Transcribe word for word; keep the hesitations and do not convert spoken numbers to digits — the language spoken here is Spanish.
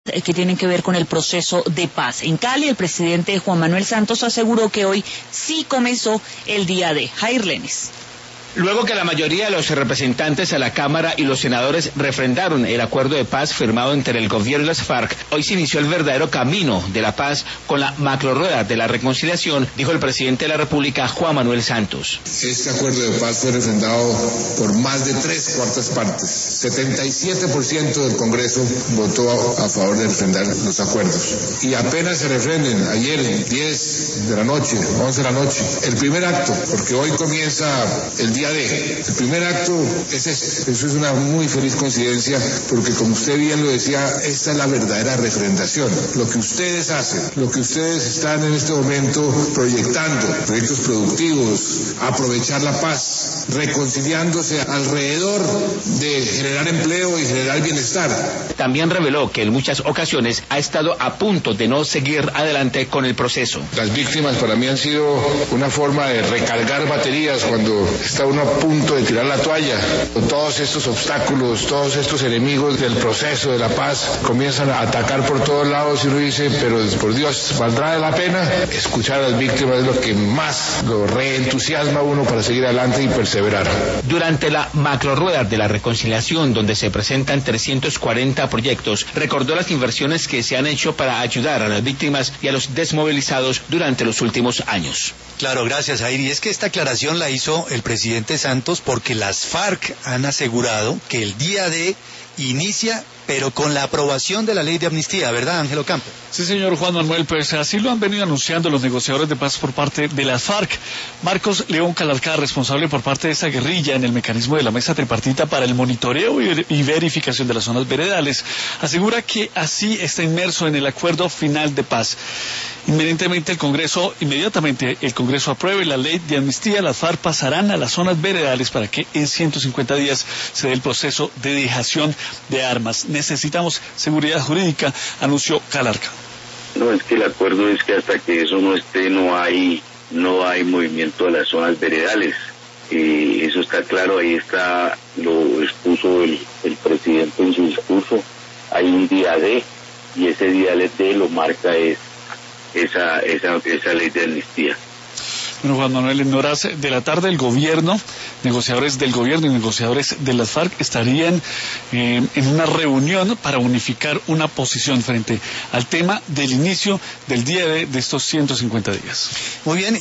que tienen que ver con el proceso de paz. En Cali, el presidente Juan Manuel Santos aseguró que hoy sí comenzó el día D. Jair Lenis. Luego que la mayoría de los representantes a la Cámara y los senadores refrendaron el acuerdo de paz firmado entre el gobierno y las FARC, hoy se inició el verdadero camino de la paz con la macrorueda de la reconciliación, dijo el presidente de la República, Juan Manuel Santos. Este acuerdo de paz fue refrendado por más de tres cuartas partes. setenta y siete por ciento del Congreso votó a, a favor de refrendar los acuerdos. Y apenas se refrenden, ayer, diez de la noche, once de la noche, el primer acto, porque hoy comienza el día D. El primer acto es este. Eso es una muy feliz coincidencia porque, como usted bien lo decía, esta es la verdadera refrendación. Lo que ustedes hacen, lo que ustedes están en este momento proyectando, proyectos productivos, aprovechar la paz, reconciliándose alrededor de generar empleo y generar bienestar. También reveló que en muchas ocasiones ha estado a punto de no seguir adelante con el proceso. Las víctimas para mí han sido una forma de recargar baterías cuando está uno a punto de tirar la toalla. Todos estos obstáculos, todos estos enemigos del proceso de la paz comienzan a atacar por todos lados y uno dice, pero por Dios, ¿valdrá la pena? Escuchar a las víctimas es lo que más lo reentusiasma a uno para seguir adelante y perseverar. Durante la macrorueda de la reconciliación, donde se presentan trescientos cuarenta proyectos, recordó las inversiones que se han hecho para ayudar a las víctimas y a los desmovilizados durante los últimos años. Claro, gracias, Jair. Y es que esta aclaración la hizo el presidente Santos porque las FARC han asegurado que el día D inicia, pero con la aprobación de la ley de amnistía, ¿verdad, Ángelo Campo? Sí, señor Juan Manuel, pues así lo han venido anunciando los negociadores de paz por parte de las FARC. Marcos León Calarcá, responsable por parte de esa guerrilla en el mecanismo de la mesa tripartita para el monitoreo y verificación de las zonas veredales, asegura que así está inmerso en el acuerdo final de paz. Inmediatamente el Congreso, inmediatamente el Congreso apruebe la ley de amnistía, las FARC pasarán a las zonas veredales para que en ciento cincuenta días se dé el proceso de dejación de armas. Necesitamos seguridad jurídica, anunció Calarcá. No, es que el acuerdo es que hasta que eso no esté, no hay no hay movimiento a las zonas veredales. Eh, eso está claro, ahí está, lo expuso el, el presidente en su discurso. Hay un día D y ese día D lo marca es esa esa esa ley de amnistía. Bueno, Juan Manuel, en horas de la tarde el gobierno, negociadores del gobierno y negociadores de las FARC estarían eh, en una reunión para unificar una posición frente al tema del inicio del día de, de estos ciento cincuenta días. Muy bien.